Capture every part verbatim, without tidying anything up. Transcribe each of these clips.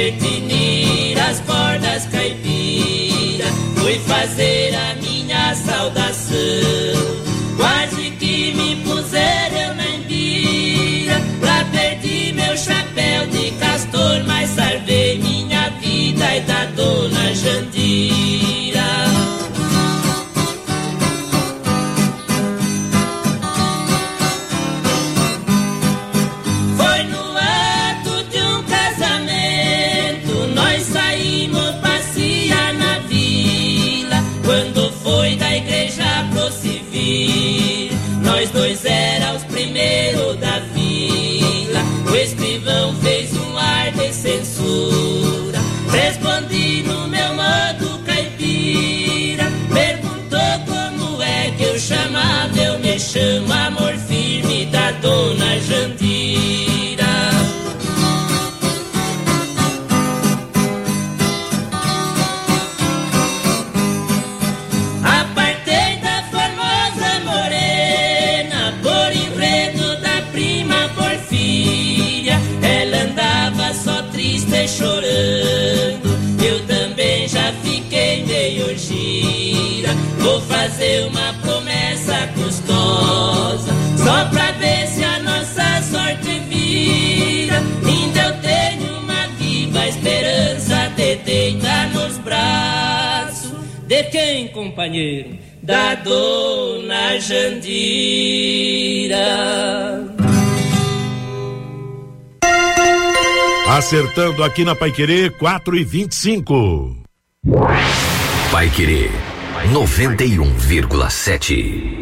tinir as cordas caipira, fui fazer a minha saudação. Quase que me puseram na embira, lá perdi meu chapéu de castor, mas salvei minha vida e da dona Jandira. Foi no ato de um casamento, nós saímos passear na vila, quando foi da igreja pro civil, nós dois era os primeiros da vila. O escrivão fez um ar de censura, respondi no meu modo caipira, perguntou como é que eu chamava, eu me chamo Amor Firme da dona Jandira. Apartei da formosa morena por enredo da prima Porfíria, ela andava só triste e chorando, eu também já fiquei meio gira. Vou fazer uma promessa custosa, só pra ver se a nossa sorte vira. Ainda eu tenho uma viva esperança de deitar nos braços de quem, companheiro? Da dona Jandira. Acertando aqui na Paiquerê, quatro e vinte e cinco. Paiquerê noventa e um vírgula sete.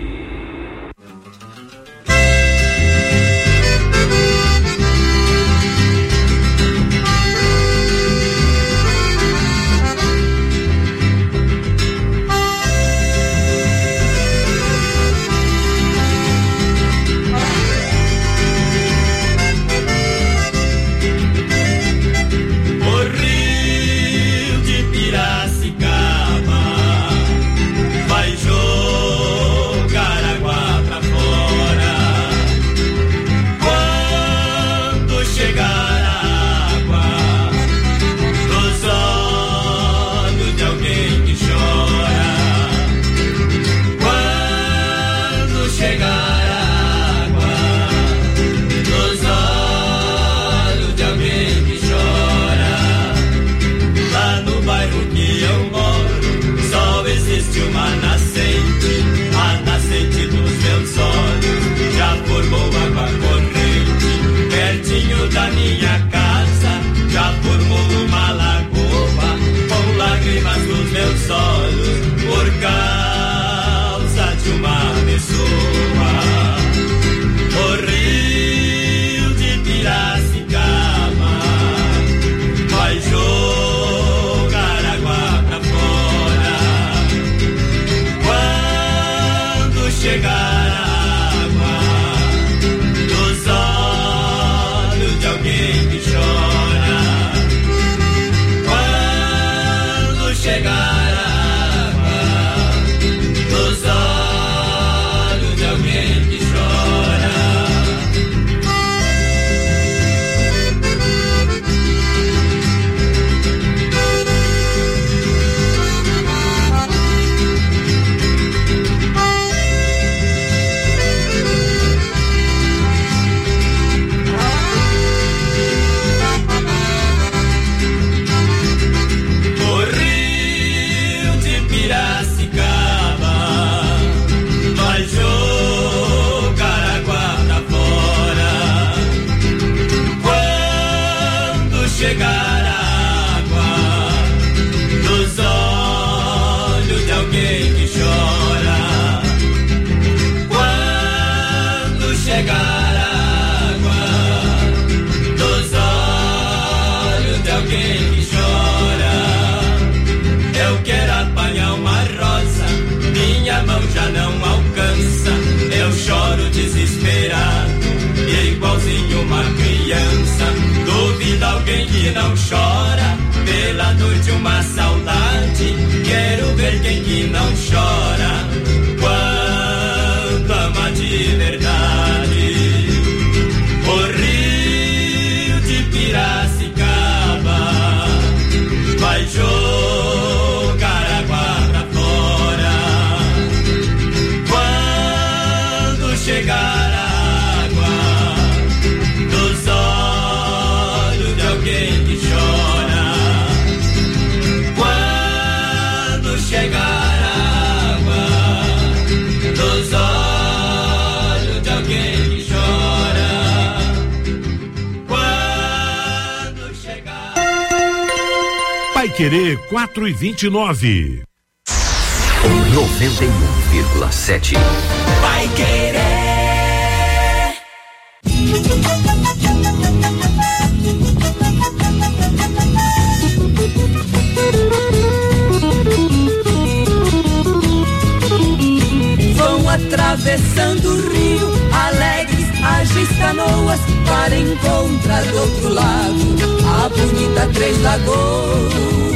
Alguém que não chora pela dor de uma saudade. Quero ver quem que não chora quando ama de verdade. O rio de Piracicaba Paiquerê quatro e vinte e nove. noventa e um vírgula sete. Paiquerê. Vão atravessando o rio, alegres ágeis canoas, para encontrar do outro lado a bonita Três Lagoas.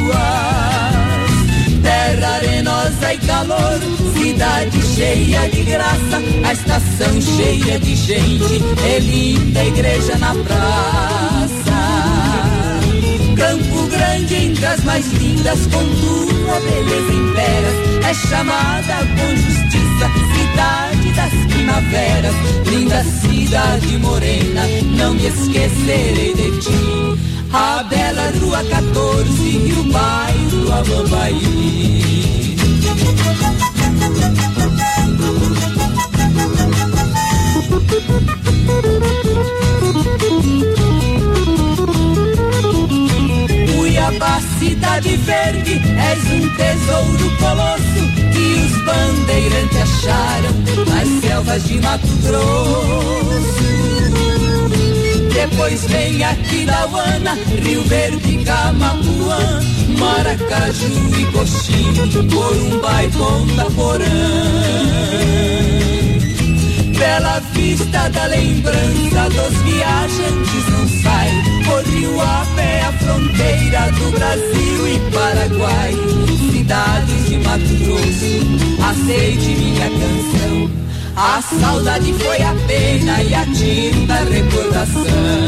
Terra arenosa e calor, cidade cheia de graça, a estação cheia de gente, e linda igreja na praça. Campo Grande entre as mais lindas, com tua beleza imperas, é chamada com justiça cidade das primaveras. Linda cidade morena, não me esquecerei de ti. A bela Rua quatorze e o bairro Amambaí. Cuiabá, cidade verde, és um tesouro colosso que os bandeirantes acharam nas selvas de Mato Grosso. Depois vem Aquidauana, Rio Verde, Camapuã, Maracaju e Coxim, Corumbá e Ponta Porã. Bela vista da lembrança dos viajantes não sai, por Rio a pé a fronteira do Brasil e Paraguai. Cidades de Mato Grosso, aceite minha canção, a saudade foi a pena e a tinta a recordação.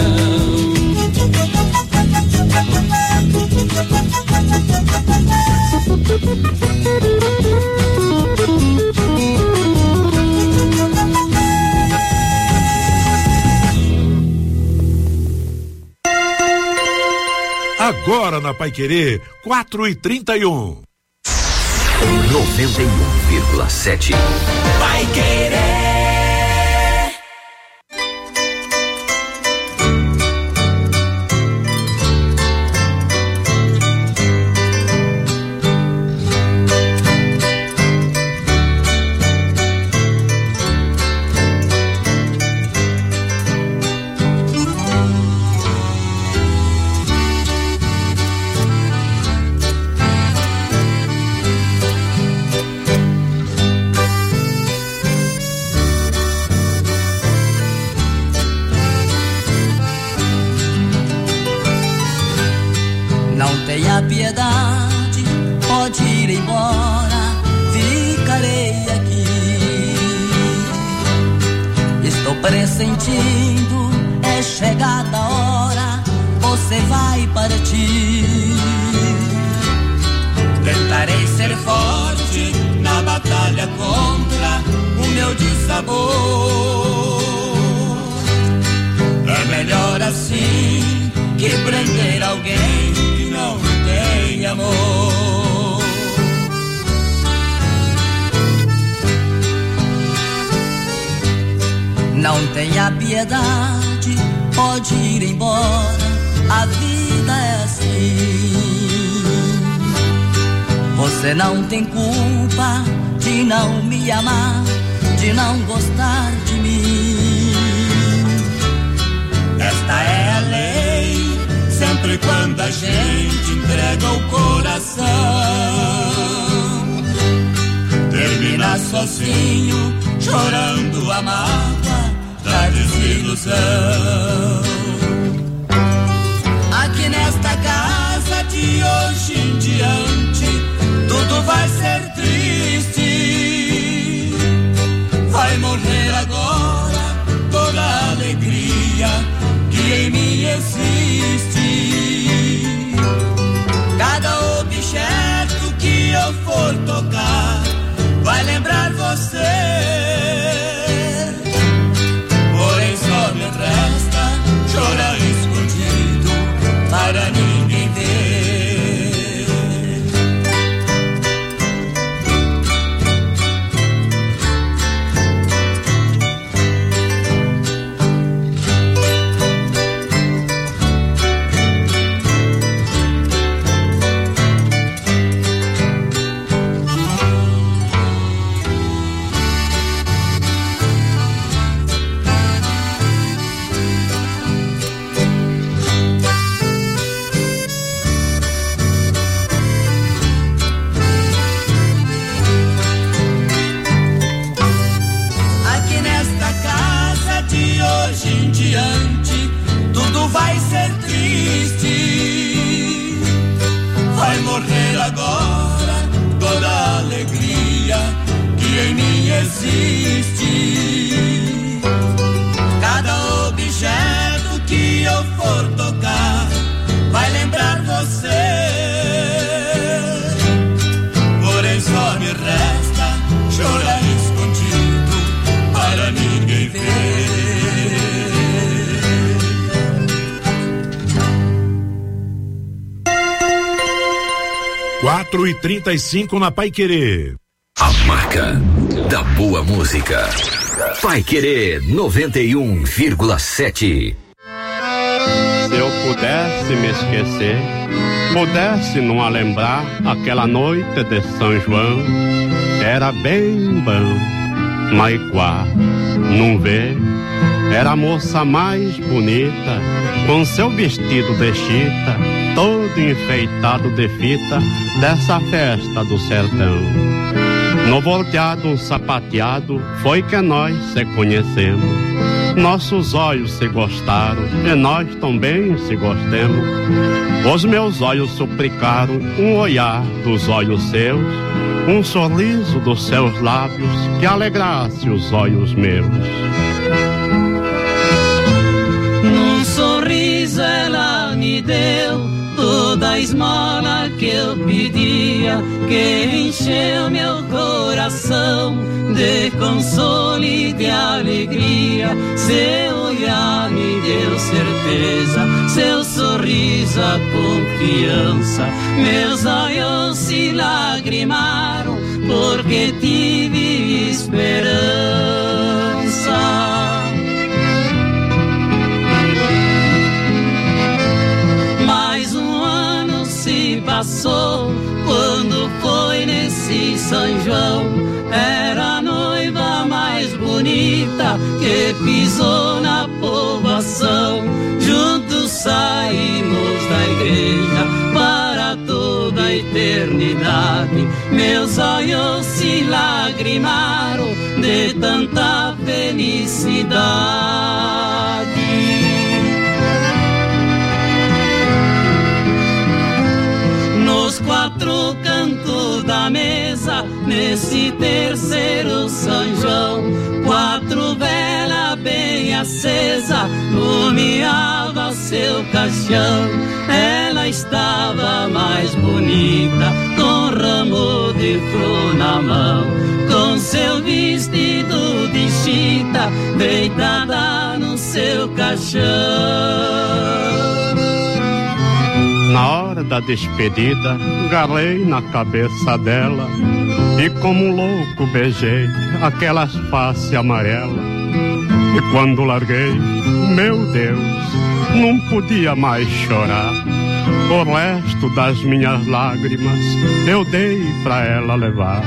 Agora na Paiquerê, quatro e trinta e um. noventa e um vírgula sete. Paiquerê. Tenha piedade, pode ir embora, ficarei aqui. Estou pressentindo, é chegada a hora, você vai partir. Tentarei ser forte na batalha contra o meu dissabor. É melhor assim que prender alguém que não tem amor. Não tenha piedade, pode ir embora, a vida é assim. Você não tem culpa de não me amar, de não gostar de mim. Esta é a lei, sempre quando a gente entrega o coração. Termina sozinho, chorando a mágoa da desilusão. Aqui nesta casa de hoje em diante, tudo vai ser triste. Vai morrer agora toda a alegria que em mim existe. Cada objeto que eu for tocar vai lembrar você. Porém só me resta quatro e trinta e cinco na Paiquerê. A marca da boa música. Paiquerê noventa e um vírgula sete. Se eu pudesse me esquecer, pudesse não lembrar aquela noite de São João, era bem bom. Maiquá, não vê? Era a moça mais bonita, com seu vestido de chita, todo enfeitado de fita, dessa festa do sertão. No volteado, um sapateado, foi que nós se conhecemos. Nossos olhos se gostaram, e nós também se gostemos. Os meus olhos suplicaram um olhar dos olhos seus, um sorriso dos seus lábios que alegrasse os olhos meus. Num sorriso ela me deu toda a esmola que eu pedia, que encheu meu coração de consolo e de alegria. Seu olhar me deu certeza, seu sorriso a confiança. Meus olhos se lagrimaram porque tive esperança. Passou quando foi nesse São João, era a noiva mais bonita que pisou na povoação. Juntos saímos da igreja para toda a eternidade. Meus olhos se lagrimaram de tanta felicidade. Quatro cantos da mesa, nesse terceiro São João, quatro velas bem acesa, lumiava seu caixão. Ela estava mais bonita, com ramo de flor na mão, com seu vestido de chita, deitada no seu caixão. Na hora da despedida, garrei na cabeça dela e como um louco beijei aquelas faces amarelas. E quando larguei, meu Deus, não podia mais chorar. O resto das minhas lágrimas eu dei pra ela levar.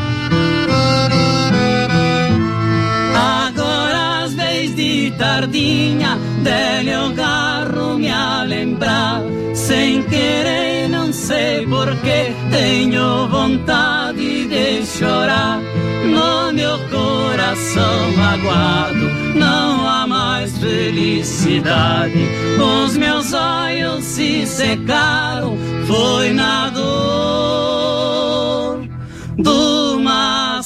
Agora às vezes de tardinha, dele eu garro me a lembrar. Sem querer, não sei porquê, tenho vontade de chorar. No meu coração magoado não há mais felicidade. Os meus olhos se secaram, foi na dor de uma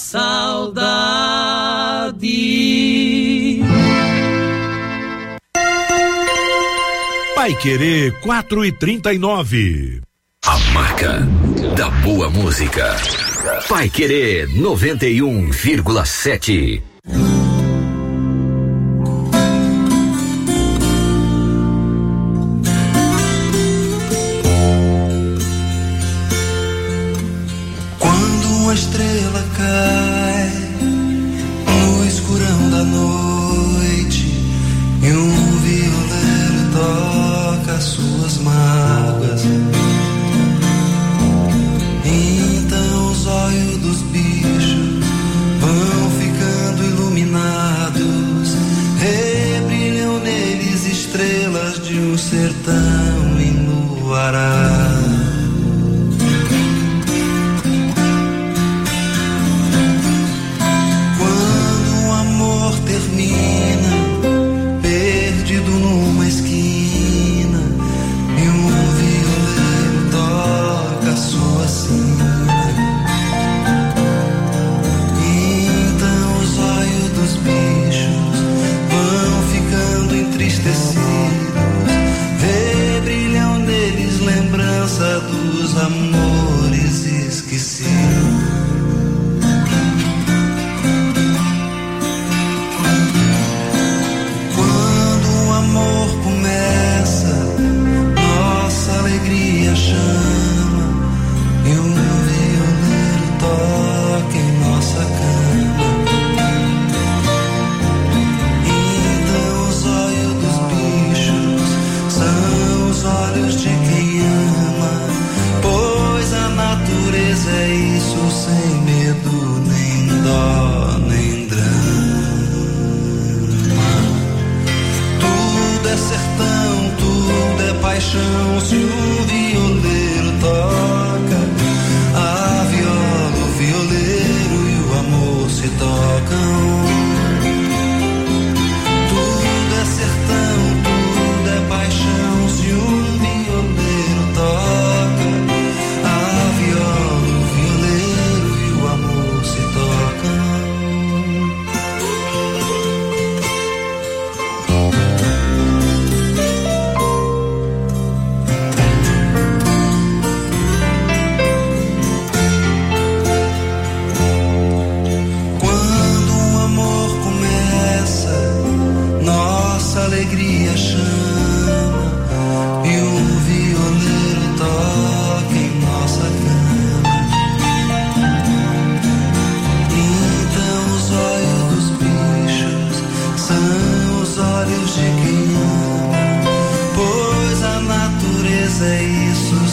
saudade. Paiquerê quatro e trinta e nove. A marca da boa música. Paiquerê noventa e um vírgula sete. Quando uma estrela cai no escurão da noite e um violeiro toca suas mágoas, então os olhos dos bichos vão ficando iluminados, rebrilham neles estrelas de um sertão enluarado. Quando o amor termina, perdido numa esquina, e um violeiro toca a sua sina, então os olhos dos bichos vão ficando entristecidos, rebrilham neles lembrança dos amores esquecidos. Amor começa, nossa alegria chama, e um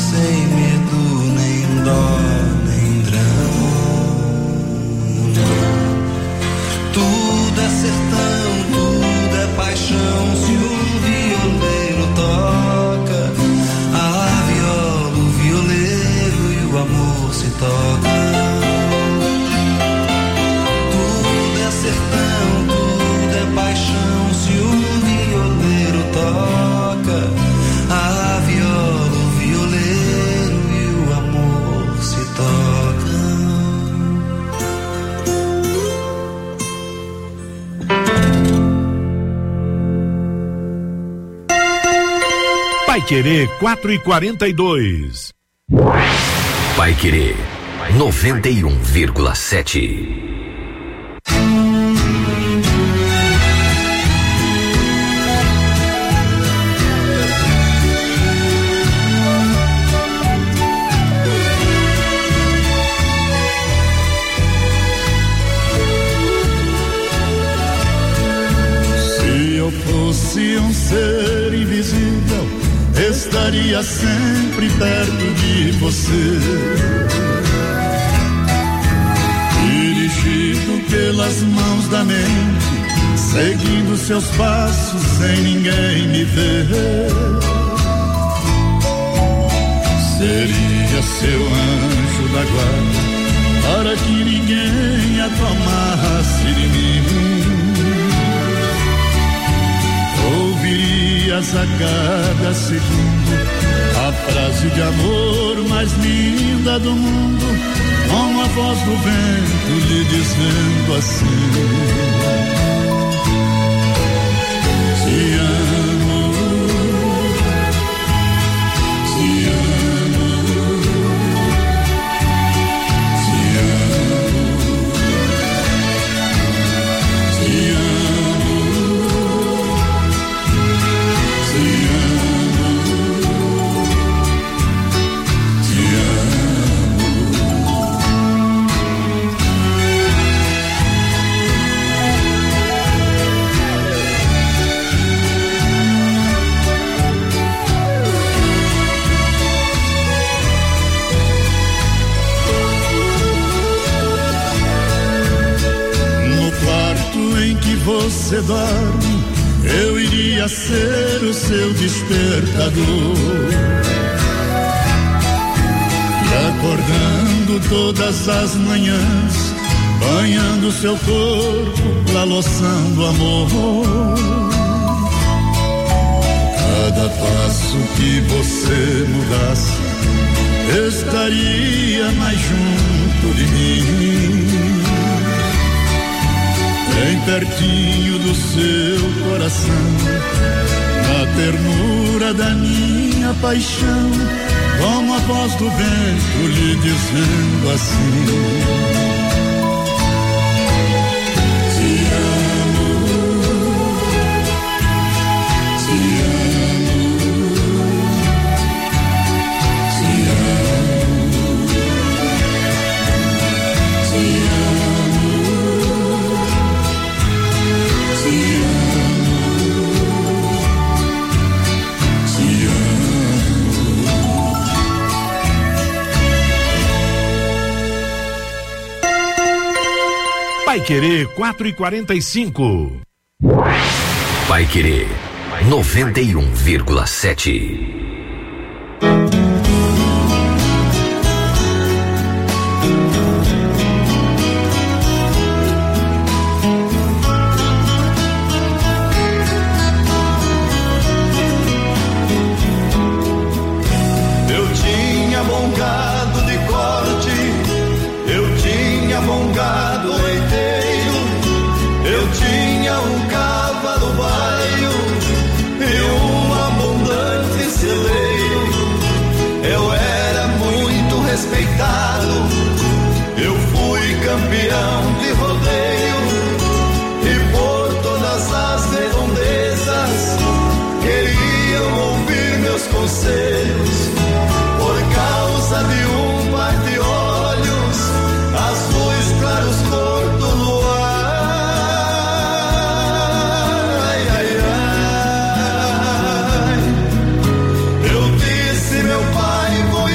sem medo, nem dó, nem drama. Tudo é sertão, tudo é paixão. Se um violeiro toca a viola, o violeiro e o amor se tocam. Tudo é sertão, tudo é paixão. Se um violeiro toca a viola, o violeiro e o amor se tocam. Pai Querer quatro e quarenta e dois. Pai Querer noventa e um vírgula sete. Se eu fosse um ser invisível, estaria sempre perto de você, dirigido pelas mãos da mente, seguindo seus passos sem ninguém me ver. Seria seu anjo da guarda, para que ninguém a tomasse de mim. Ouvirias a cada segundo a frase de amor mais linda do mundo, com a voz do vento lhe dizendo assim: te amo, te amo, te amo, te amo. Você dorme, eu iria ser o seu despertador, e acordando todas as manhãs, banhando seu corpo pra loção do amor. Cada passo que você mudasse, estaria mais junto de mim, bem pertinho do seu coração, na ternura da minha paixão, como a voz do vento lhe dizendo assim: te amo, te amo, te amo, te amo. Pai Querer quatro e quarenta e cinco. Pai Querer noventa e um vírgula sete. Conselhos, por causa de um par de olhos azuis claros cor do luar. Ai, ai, ai. Eu disse, meu pai, vou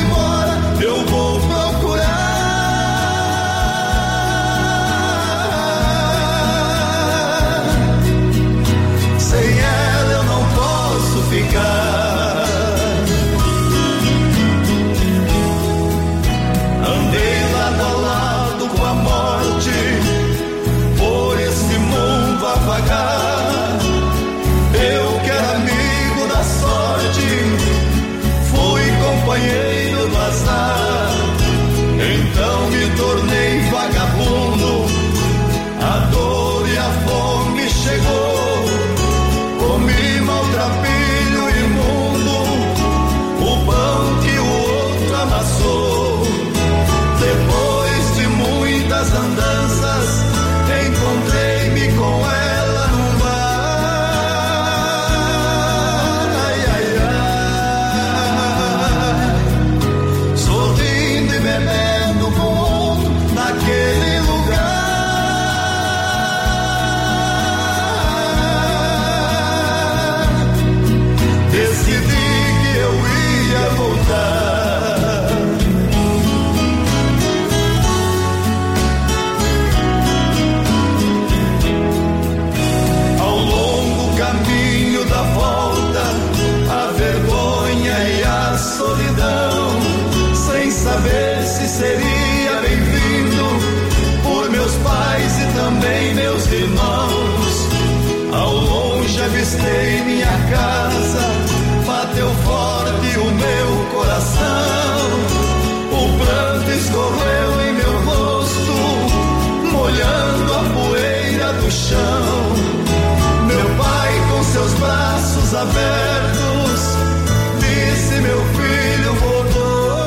encostei minha casa, bateu forte o meu coração. O pranto escorreu em meu rosto, molhando a poeira do chão. Meu pai com seus braços abertos disse: meu filho voltou.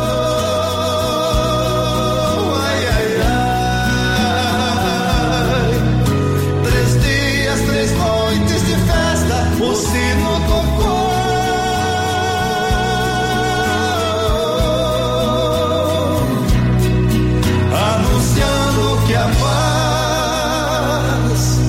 Ai, ai, ai. Três dias, três noites de festa, o sino tocou, anunciando que a paz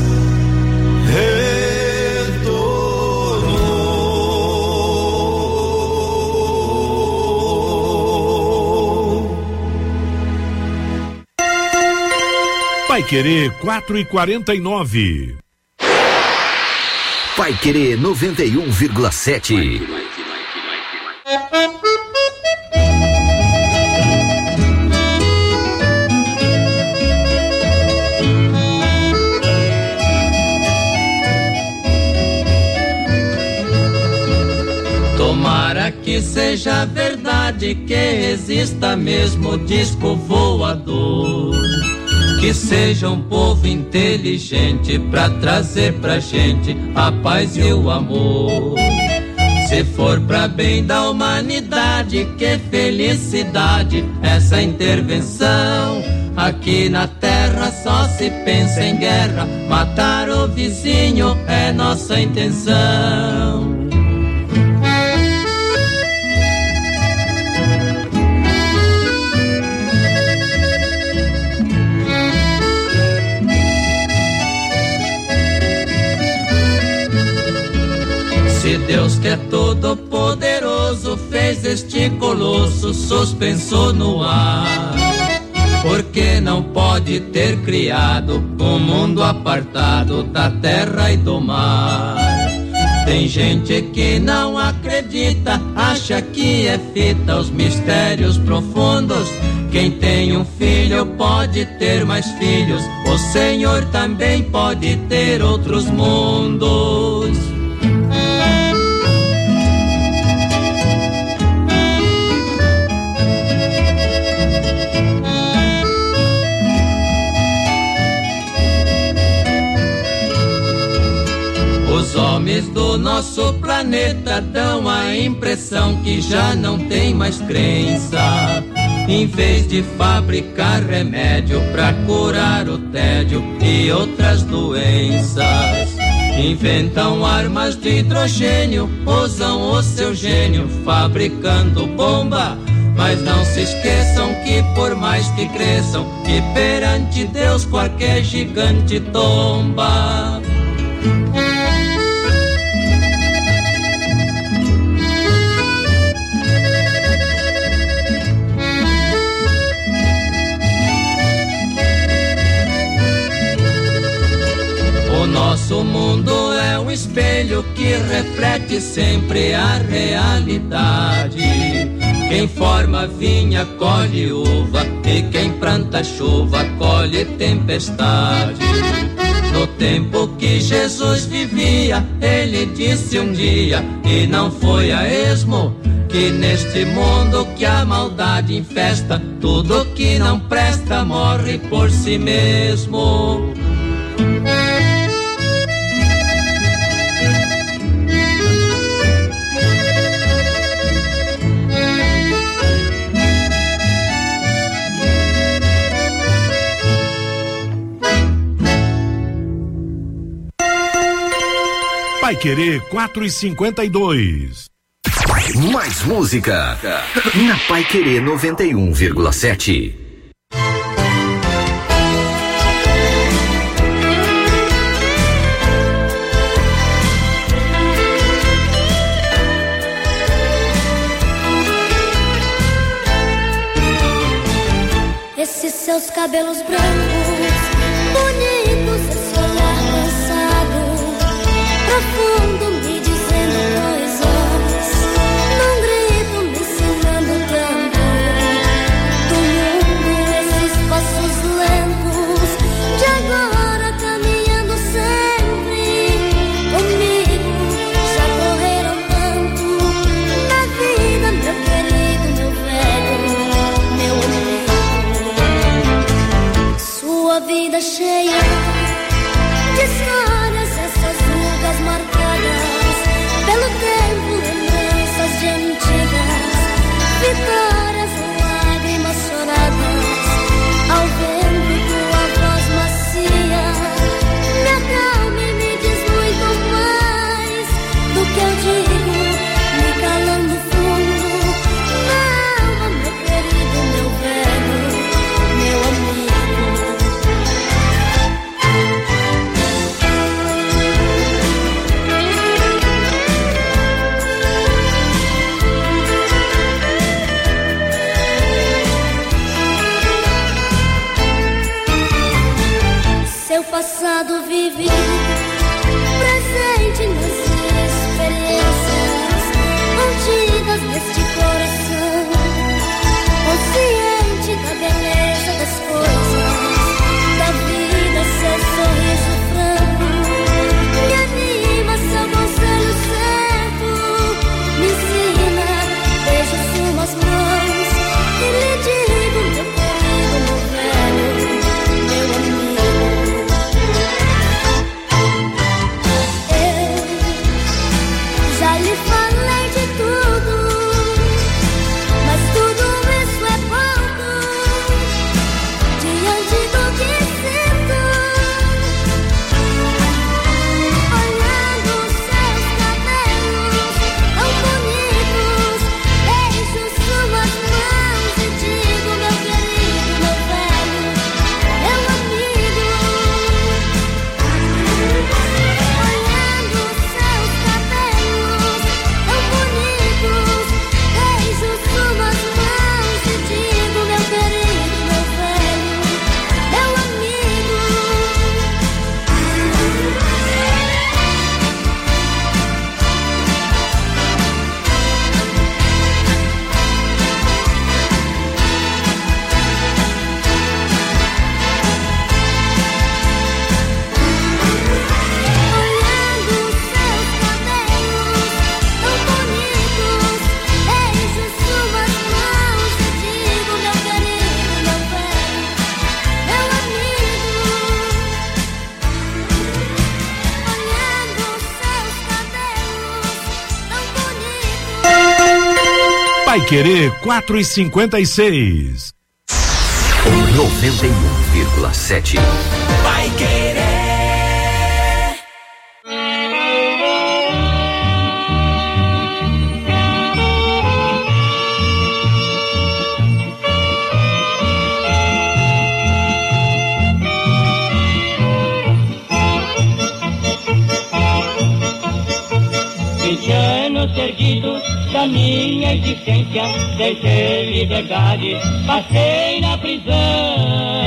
Vai Querer quatro e quarenta e nove. Vai Querer noventa e um vírgula sete. Tomara que seja verdade, que exista mesmo disco voador, que seja um povo inteligente pra trazer pra gente a paz e o amor. Se for pra bem da humanidade, que felicidade essa intervenção. Aqui na terra só se pensa em guerra, matar o vizinho é nossa intenção. Se Deus que é todo poderoso fez este colosso suspenso no ar, por que não pode ter criado um mundo apartado da terra e do mar? Tem gente que não acredita, acha que é fita os mistérios profundos. Quem tem um filho pode ter mais filhos, o Senhor também pode ter outros mundos. Os homens do nosso planeta dão a impressão que já não tem mais crença. Em vez de fabricar remédio pra curar o tédio e outras doenças, inventam armas de hidrogênio, usam o seu gênio fabricando bomba. Mas não se esqueçam que por mais que cresçam, que perante Deus qualquer gigante tomba. O nosso mundo é um espelho que reflete sempre a realidade. Quem forma vinha colhe uva, e quem planta chuva colhe tempestade. No tempo que Jesus vivia, ele disse um dia, e não foi a esmo, que neste mundo que a maldade infesta, tudo que não presta morre por si mesmo. Vai Querer quatro e cinquenta e dois. Mais música na Vai Querer noventa e um vírgula sete. Esses seus cabelos brancos, bonitos, esse olhar cansado, profundo, me dizendo coisas, num grito me ensinando tanto do mundo. Esses passos lentos de agora caminhando sempre comigo, vida cheia de histórias, essas rugas marcadas pelo tempo, lembranças de antigas vitórias, lágrimas choradas ao vento, tua voz macia me acalma e me diz muito mais do que eu digo, me calando fundo na alma, meu querido, meu velho, meu amigo. Seu passado vivido, presente nas experiências contidas neste coração, consciente da beleza das coisas, da vida, seu sorriso franco, me anima, seu conselho certo, me ensina, beijo suas mãos e lhe digo, meu querido, meu velho, meu amigo. Já lhe falei de tudo, mas tudo isso é pouco diante do que sinto. Olhando os seus cabelos tão bonitos, beijo suas mãos e digo, meu querido, meu velho, meu amigo. Olhando os seus cabelos tão bonitos, beijo suas mãos e digo, meu querido, meu velho, meu amigo. Olhando os seus cabelos tão bonitos, beijo suas mãos e digo, meu querido, meu velho, meu amigo. Olhando os seus cabelos tão bonitos. Vai Querer quatro e cinquenta e seis. noventa e um vírgula sete. Vai querer. Vinte anos seguidos da minha existência, deixei liberdade, passei na prisão.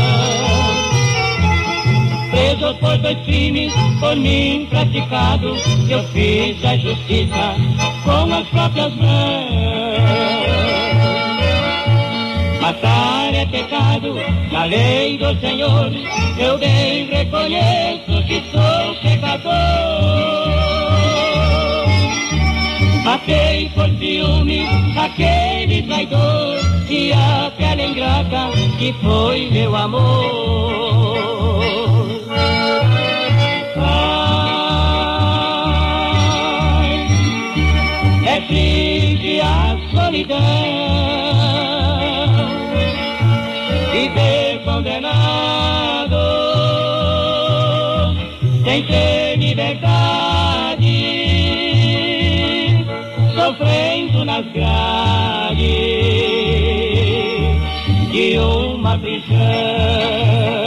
Preso por dois crimes, por mim praticados, eu fiz a justiça com as próprias mãos. Matar é pecado, na lei do Senhor, eu bem reconheço que sou pecador. Matei por ciúme aquele traidor e aquela ingrata que foi meu amor. Ai, é triste a solidão, viver condenado sem ter liberdade, sofrendo nas grades de uma prisão.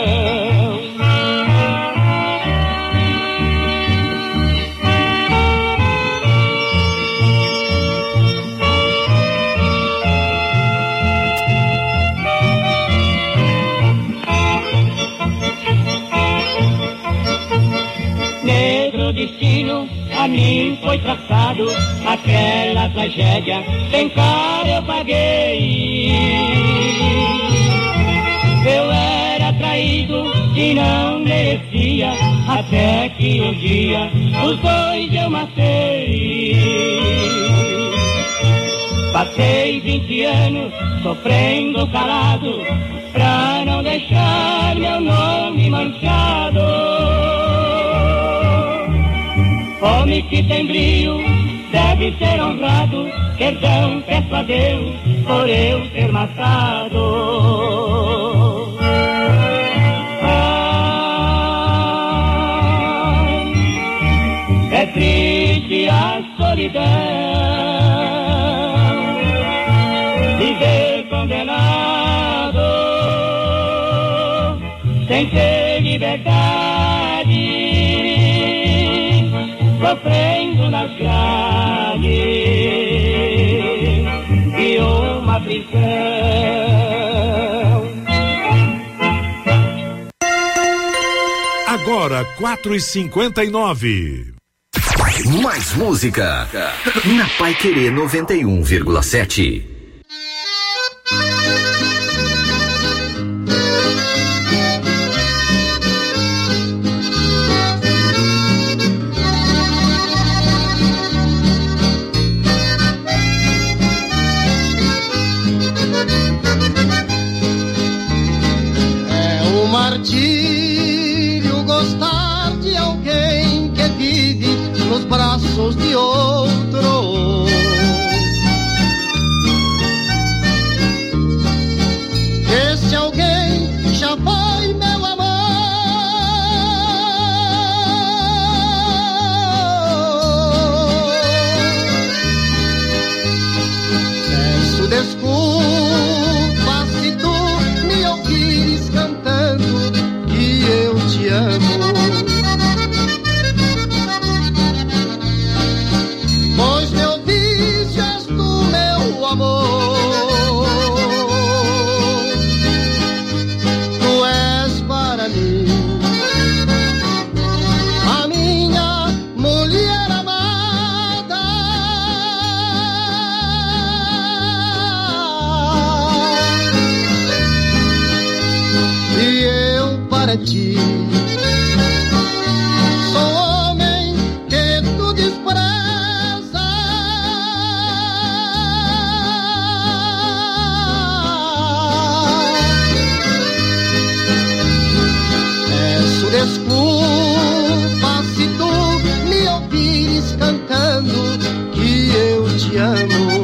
Negro destino a mim foi traçado, aquela tragédia sem cara eu paguei. Eu era traído e não merecia, até que um dia os dois eu matei. Passei vinte anos sofrendo calado, pra não deixar meu nome sangue manchado. Homem que tem brio deve ser honrado. Perdão peço a Deus por eu ter matado. Ai, é triste a solidão, viver condenado, sem ter liberdade, sofrendo nas grades de uma prisão. Agora, quatro e cinquenta e nove. Mais música na Paiquerê noventa e um vírgula sete. É um martírio gostar de alguém que vive nos braços de outro. Esse alguém já foi meu amor. Peço desculpa se tu me ouvires cantando que eu te amo. Pois meu vício és tu, meu amor. Tu és para mim a minha mulher amada. E eu para ti sou homem que tu desprezas. Peço desculpa se tu me ouvires cantando que eu te amo.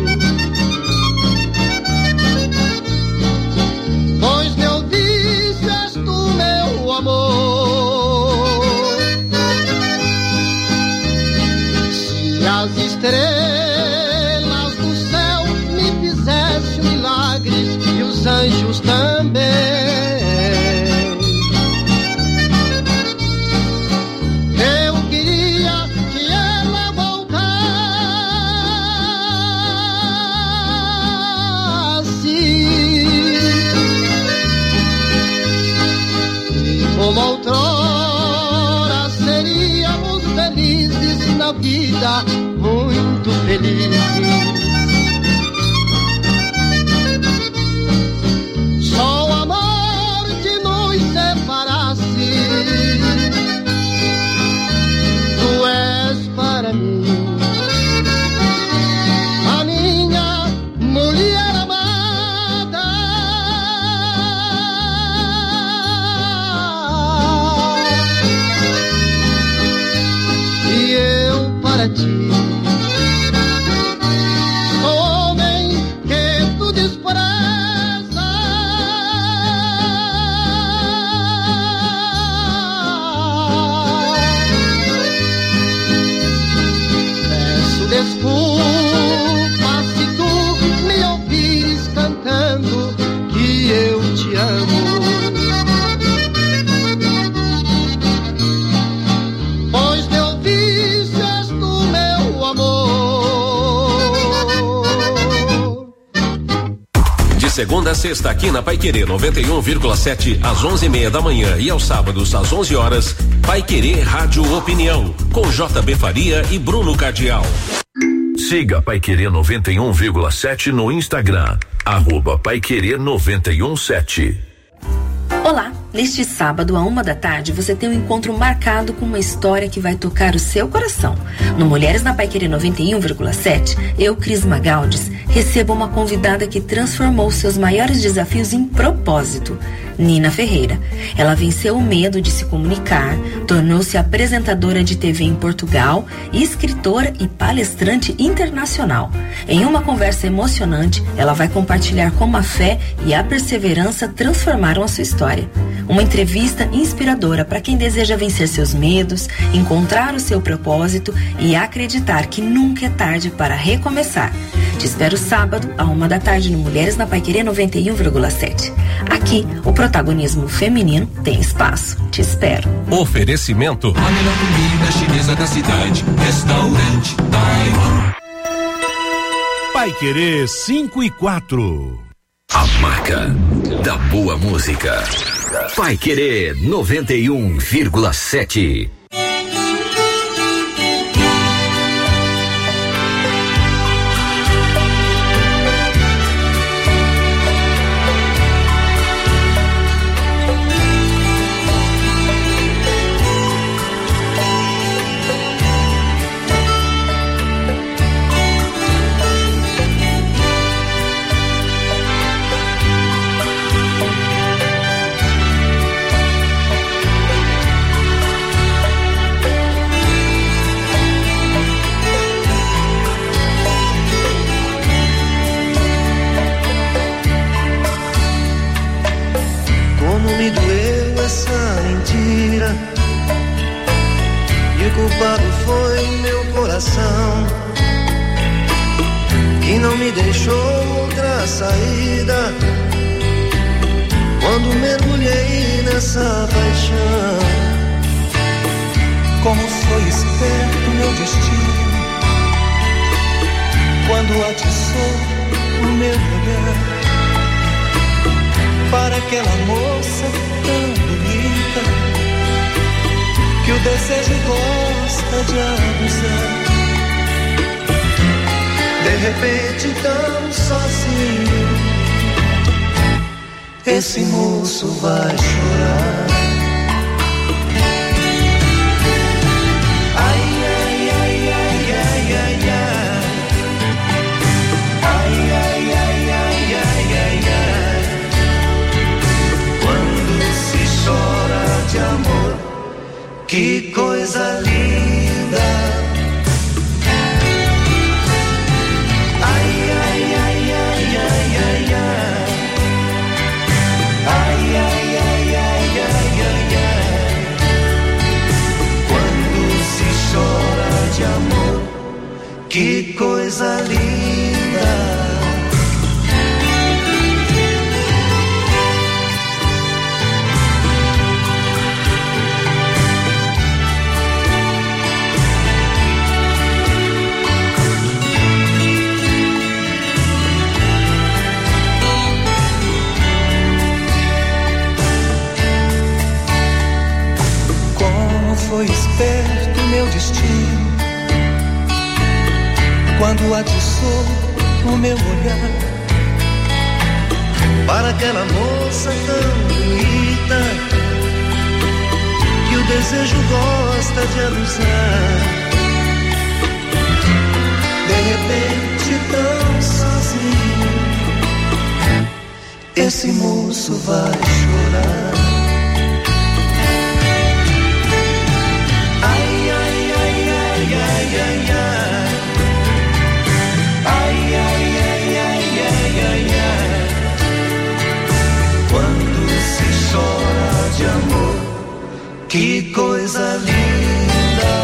Pois meu vício és tu, meu amor. Se as estrelas do céu me fizessem um milagre e os anjos também, eu queria que ela voltasse. E como outrora seríamos felizes na vida, muito felizes. Só o amor que nos separasse. Tu és para mim a minha mulher amada. E eu para ti sou homem que tu desprezas. Peço desculpa se tu me ouvires cantando que eu te amo. Pois meu vício és tu, meu amor. De segunda a sexta aqui na Paiquerê noventa e um vírgula sete às onze e meia da manhã e aos sábados às onze horas, Paiquerê Rádio Opinião com J B Faria e Bruno Cardial. Siga Paiquerê noventa e um vírgula sete no Instagram, arroba Paiquerê noventa e um sete. Olá, Neste sábado, à uma da tarde, você tem um encontro marcado com uma história que vai tocar o seu coração. No Mulheres na Paiquerê noventa e um vírgula sete, eu, Cris Magaldes, recebo uma convidada que transformou seus maiores desafios em propósito. Nina Ferreira. Ela venceu o medo de se comunicar, tornou-se apresentadora de T V em Portugal, escritora e palestrante internacional. Em uma conversa emocionante, ela vai compartilhar como a fé e a perseverança transformaram a sua história. Uma entrevista inspiradora para quem deseja vencer seus medos, encontrar o seu propósito e acreditar que nunca é tarde para recomeçar. Te espero sábado, à uma da tarde, no Mulheres na Paiquerê noventa e um vírgula sete. Aqui, o protagonismo feminino tem espaço. Te espero. Oferecimento. A melhor comida chinesa da cidade. Restaurante Taiwan. Paiquerê cinco e quatro. A marca da boa música. Paiquerê noventa e um vírgula sete. Me doeu essa mentira, e o culpado foi o meu coração, que não me deixou outra saída quando mergulhei nessa paixão. Como foi esperto meu destino, quando atiçou o meu olhar para aquela moça tão bonita, que o desejo gosta de abusar. De repente tão sozinho, esse moço vai chorar. Ai, ai, ai, ai, ai, ai, ai. Ai, ai, ai, ai, ai, ai, ai. Quando se chora de amor, que coisa linda. Ai, ai, ai, ai, ai, ai, ai. Ai, ai, ai, ai, ai, ai, ai. Quando se chora de amor, que coisa linda. Foi esperto meu destino, quando atiçou o meu olhar para aquela moça tão bonita, que o desejo gosta de abusar. De repente tão sozinho, esse moço vai chorar. Ai, ai, ai, ai, ai, ai, ai. Ai, ai, ai, ai, ai, ai, ai. Quando se chora de amor, que coisa linda.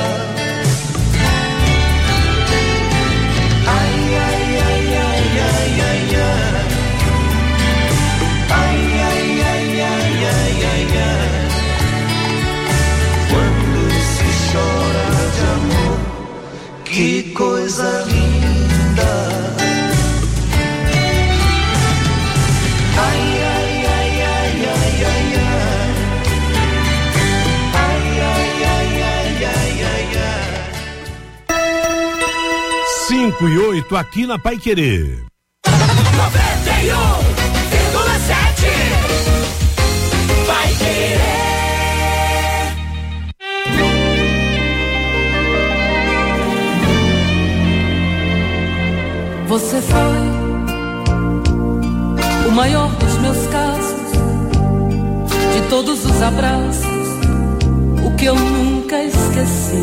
Ai, ai, ai, ai, ai, ai, ai. Ai, ai, ai, ai, ai, ai, ai. Quando se chora de amor, que coisa linda. Ai, ai, ai, ai, ai, ai, ai. Ai, ai, ai, ai, ai, ai, ai. Cinco e oito aqui na Paiquerê. noventa e um vírgula sete. Paiquerê. Você foi o maior dos meus casos, de todos os abraços, o que eu nunca esqueci.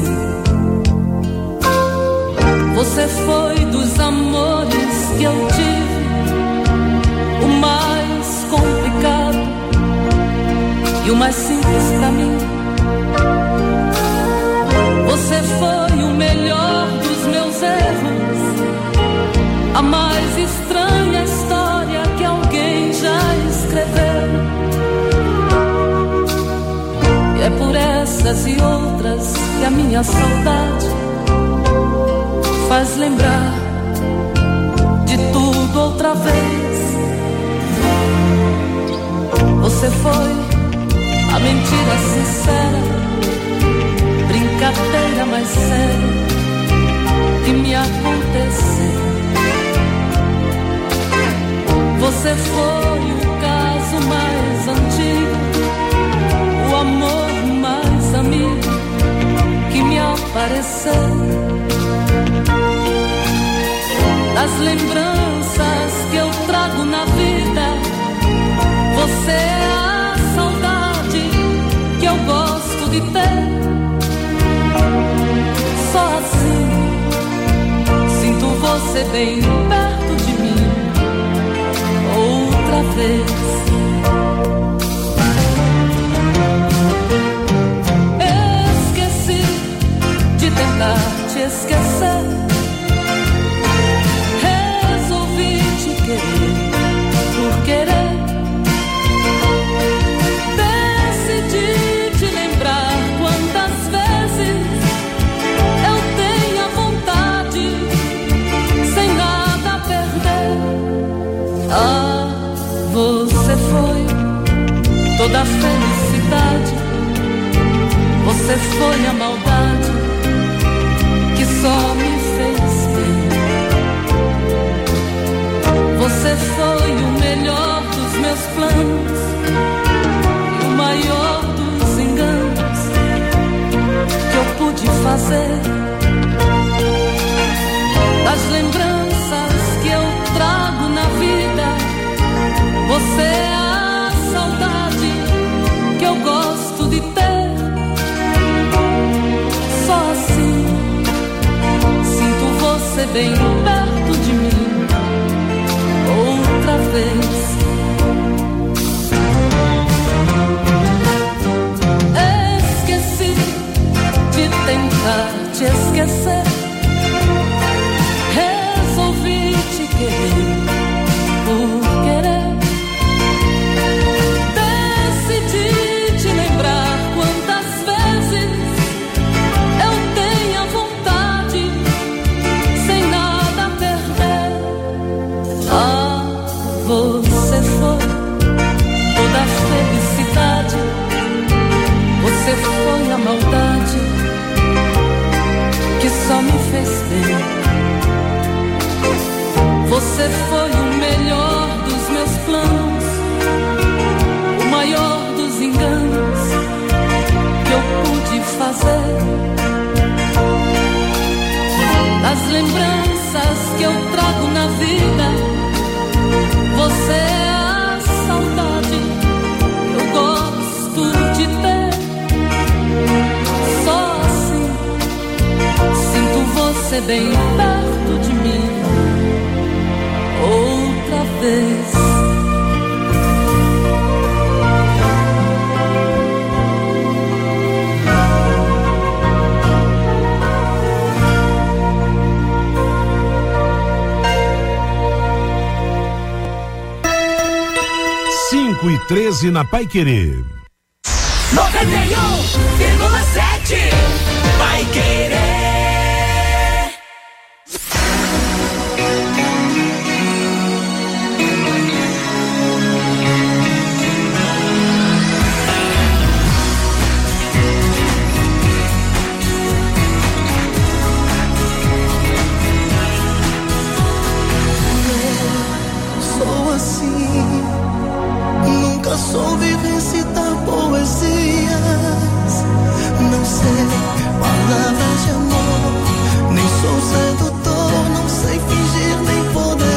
Você foi dos amores que eu tive o mais complicado e o mais simples pra mim. Você foi o melhor dos meus erros, a mais estranha história que alguém já escreveu. E é por essas e outras que a minha saudade faz lembrar de tudo outra vez. Você foi a mentira sincera, brincadeira mais séria que me aconteceu. Você foi o caso mais antigo, o amor mais amigo que me apareceu. Das lembranças que eu trago na vida, você é a saudade que eu gosto de ter. Só assim sinto você bem perto de mim outra vez. Esqueci de tentar te esquecer, resolvi te querer por querer. Decidi te lembrar quantas vezes eu tenho a vontade, sem nada a perder. Ah, você foi toda a felicidade, você foi a maldade que só me fez bem. Você foi o melhor dos meus planos e o maior dos enganos que eu pude fazer. Das lembranças que eu trago na vida, você é a saudade que eu gosto de ter. Só assim sinto você bem perto de mim outra vez. Esqueci de tentar te esquecer, resolvi te querer por querer. Decidi te lembrar quantas vezes eu tenho a vontade, sem nada a perder. Ah, você foi toda a felicidade, você foi a maldade que só me fez bem. Você foi o melhor dos meus planos, o maior dos enganos que eu pude fazer. Das lembranças que eu trago na vida, você é a saudade que eu gosto de ter. Só assim sinto você bem perto de mim outra vez. cinco e treze na Paiquerê. noventa e um vírgula sete Paiquerê. Sou assim, nunca soube recitar poesias. Não sei palavras de amor, nem sou sedutor, não sei fingir nem poder.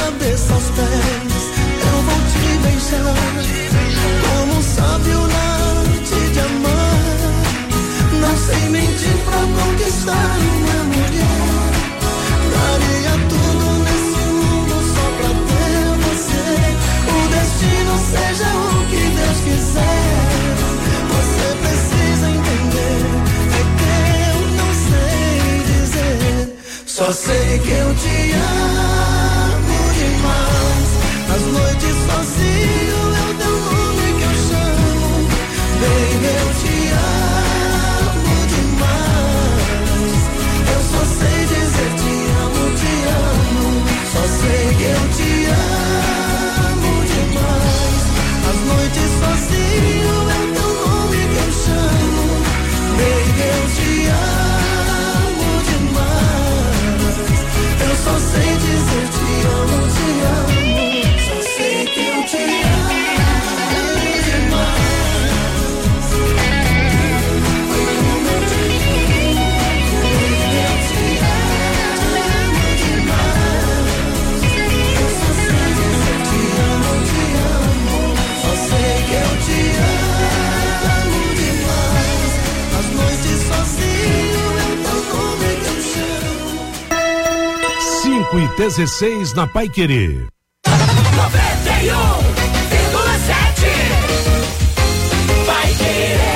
cabeça aos pés, eu vou te beijar, como um sábio na arte de amar. Não sei mentir pra conquistar uma mulher, daria tudo nesse mundo só pra ter você. O destino seja o que Deus quiser, você precisa entender, é que eu não sei dizer. Só sei que eu te amo demais. As noites sozinho é o teu nome que eu chamo. Baby, eu te amo demais. Eu só sei dizer te amo, te amo. Só sei que eu te amo demais. As noites sozinho é o teu nome que eu chamo. Baby, eu te amo demais. Eu só sei dizer te amo, te amo. Só sei que eu te amo demais. Foi como eu te amo. Baby, eu te amo demais. Eu só sei dizer te amo, te amo. Só sei que eu te amo demais. As noites sozinho é o teu nome que eu chamo. cinco e dezesseis na Paiquerê. noventa e um vírgula sete Paiquerê.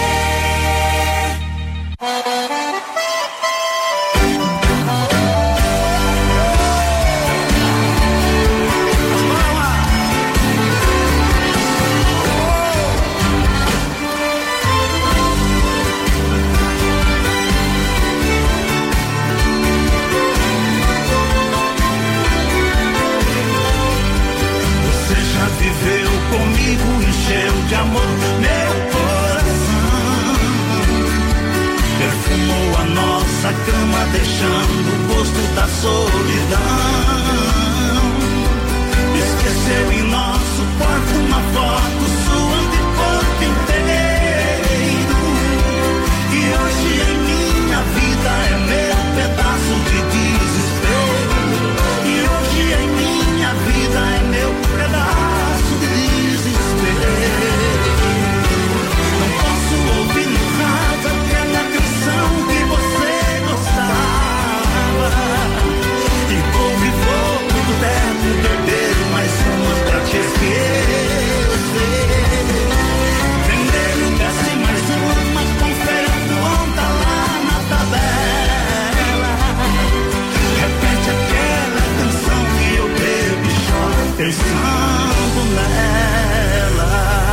Você já viveu comigo, encheu de amor meu coração. Perfumou a nossa cama, deixando o gosto da solidão. Esqueceu em nosso quarto uma foto sua de corpo inteiro. E hoje em minha vida é meu pedaço de desespero. E hoje em minha vida é meu pedaço de desespero. Não posso ouvir no rádio aquela canção que você gostava. E couve fogo do teto, beber mais uma pra te esquecer. Vender o desce mais uma, confere a conta lá na tabela. Repete aquela canção que eu bebo e choro pensando nela.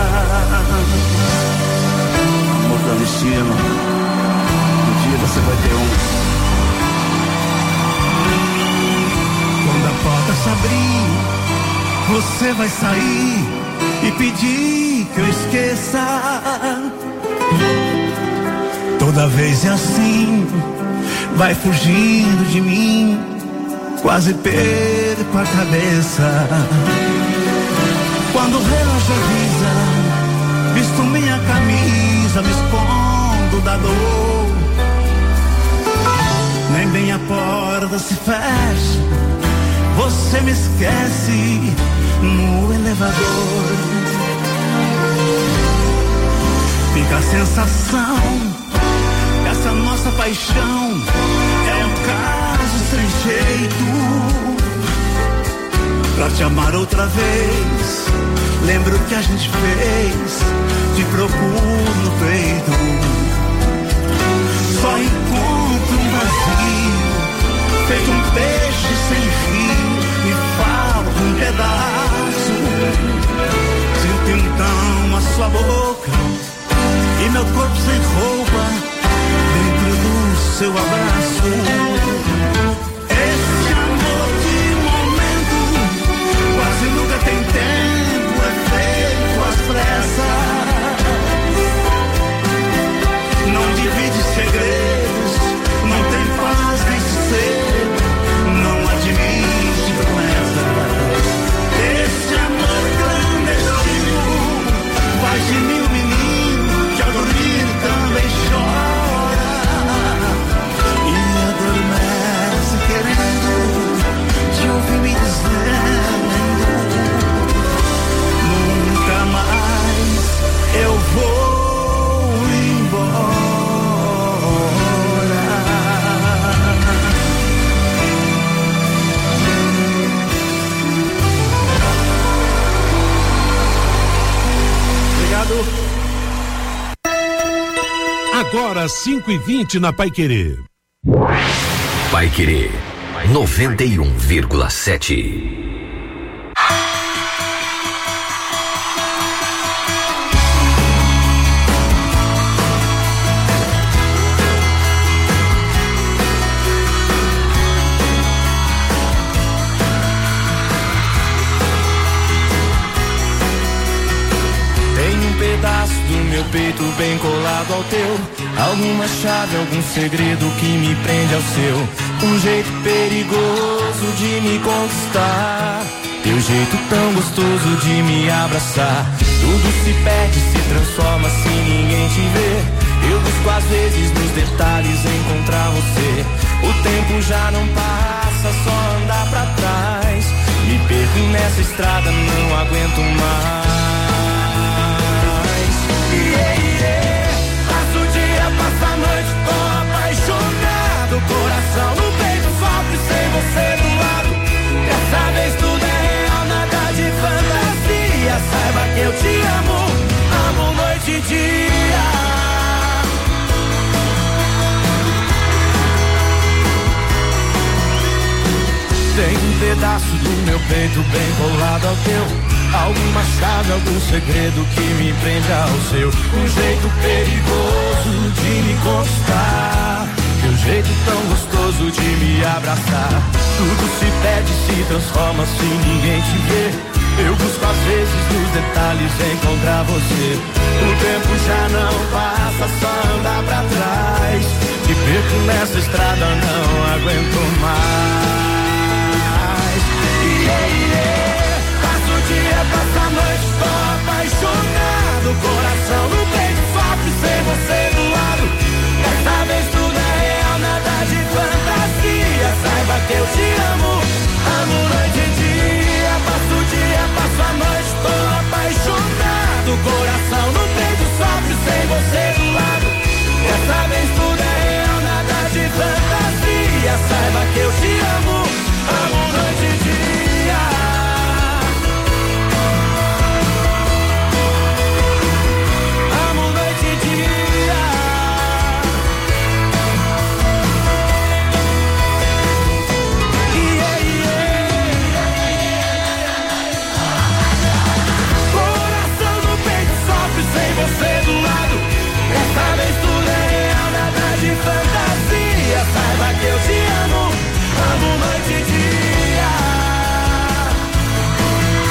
Amor clandestino, um dia você vai ter um. Quando a porta se abrir, você vai sair e pedir que eu esqueça. Toda vez é assim, vai fugindo de mim, quase perco a cabeça. Quando o relógio avisa, visto minha camisa, me escondo da dor. Nem bem a porta se fecha, você me esquece no elevador. Fica a sensação, essa nossa paixão é um caso sem jeito. Pra te amar outra vez, lembro que a gente fez, te procuro no peito. Só encontro um vazio, feito um peixe sem fio, me falta um pedaço. Sinto então a sua boca e meu corpo sem roupa dentro do seu abraço. Esse amor de momento quase nunca tem tempo, é feito às pressas. Não divide segredos, não tem paz nem sossego, não admite promessas. Esse amor clandestino faz de mim um menino que ao dormir também chora e adormece. Agora cinco e vinte na Paiquerê. Paiquerê noventa e um vírgula sete. Do meu peito bem colado ao teu, alguma chave, algum segredo que me prende ao seu. Um jeito perigoso de me conquistar, teu jeito tão gostoso de me abraçar. Tudo se perde, se transforma se ninguém te vê. Eu busco às vezes nos detalhes encontrar você. O tempo já não passa, só andar pra trás. Me perco nessa estrada, não aguento mais. Yeah, yeah. Passo o dia, passo a noite, tô apaixonado. Coração no peito, falta e sem você do lado. Dessa vez tudo é real, nada de fantasia. Saiba que eu te amo, amo noite e dia. Tem um pedaço do meu peito bem colado ao teu. Alguma chave, algum segredo que me prende ao seu. Um jeito perigoso de me conquistar, teu jeito tão gostoso de me abraçar. Tudo se perde, se transforma se ninguém te vê. Eu busco às vezes nos detalhes encontrar você. O tempo já não passa, só andar pra trás. Me perco nessa estrada, não aguento mais.